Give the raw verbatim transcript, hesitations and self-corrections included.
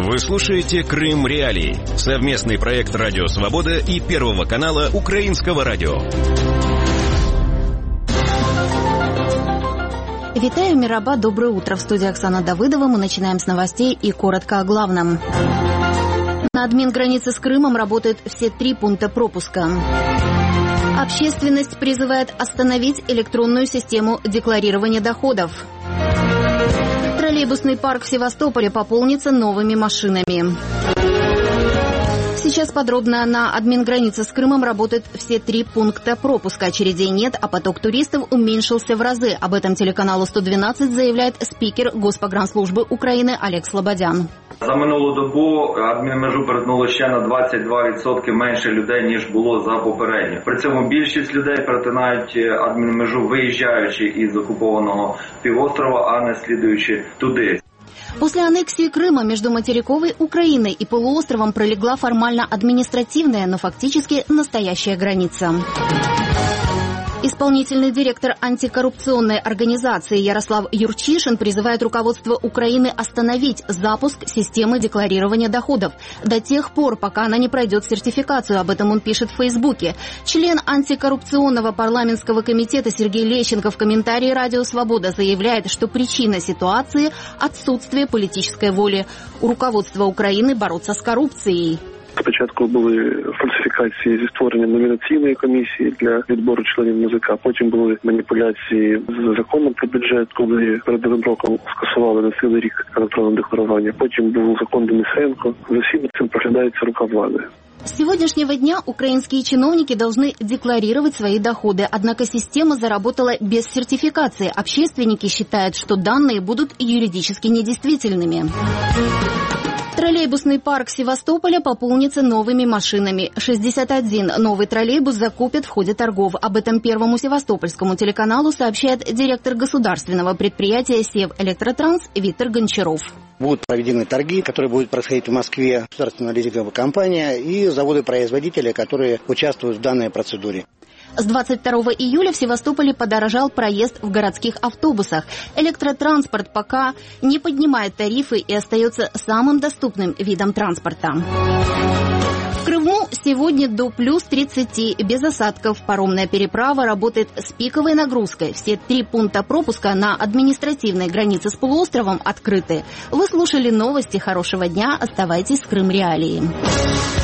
Вы слушаете «Крым Реалии» — совместный проект «Радио Свобода» и Первого канала Украинского радио. Витаю, Мираба, доброе утро. В студии Оксана Давыдова. Мы начинаем с новостей и коротко о главном. На админгранице с Крымом работают все три пункта пропуска. Общественность призывает остановить электронную систему декларирования доходов. Троллейбусный парк в Севастополе пополнится новыми машинами. Сейчас подробно. На админгранице с Крымом работают все три пункта пропуска. Очередей нет, а поток туристов уменьшился в разы. Об этом телеканалу сто двенадцать заявляет спикер Госпогранслужбы України Олег Слободян. За минулу добу адмінмежу перетнуло ще на двадцять два відсотки менше людей, ніж було за попередньо. При цьому більшість людей перетинають адмінмежу, виїжджаючи із окупованого півострова, а не слідуючи туди. После аннексии Крыма между материковой Украиной и полуостровом пролегла формально административная, но фактически настоящая граница. Исполнительный директор антикоррупционной организации Ярослав Юрчишин призывает руководство Украины остановить запуск системы декларирования доходов до тех пор, пока она не пройдет сертификацию. Об этом он пишет в Фейсбуке. Член антикоррупционного парламентского комитета Сергей Лещенко в комментарии «Радио Свобода» заявляет, что причина ситуации – отсутствие политической воли у руководства Украины бороться с коррупцией. Спочатку були фальсифікації зі створенням номінаційної комісії для відбору членів НАЗК, потім були маніпуляції з законом про бюджет, коли перед Новим роком скасували на цілий рік електронне декларування, потім був закон Денисенко. За всім цим проглядається рука влади. С сегодняшнего дня украинские чиновники должны декларировать свои доходы, однако система заработала без сертификации. Общественники считают, что данные будут юридически недействительными. Троллейбусный парк Севастополя пополнится новыми машинами. шестьдесят один новый троллейбус закупят в ходе торгов. Об этом Первому севастопольскому телеканалу сообщает директор государственного предприятия «Севэлектротранс» Виктор Гончаров. Будут проведены торги, которые будут происходить в Москве, государственная лизинговая компания и заводы-производители, которые участвуют в данной процедуре. С двадцать второго июля в Севастополе подорожал проезд в городских автобусах. Электротранспорт пока не поднимает тарифы и остается самым доступным видом транспорта. В Крыму сегодня до плюс тридцати, без осадков. Паромная переправа работает с пиковой нагрузкой. Все три пункта пропуска на административной границе с полуостровом открыты. Вы слушали новости. Хорошего дня. Оставайтесь с Крым Реалии.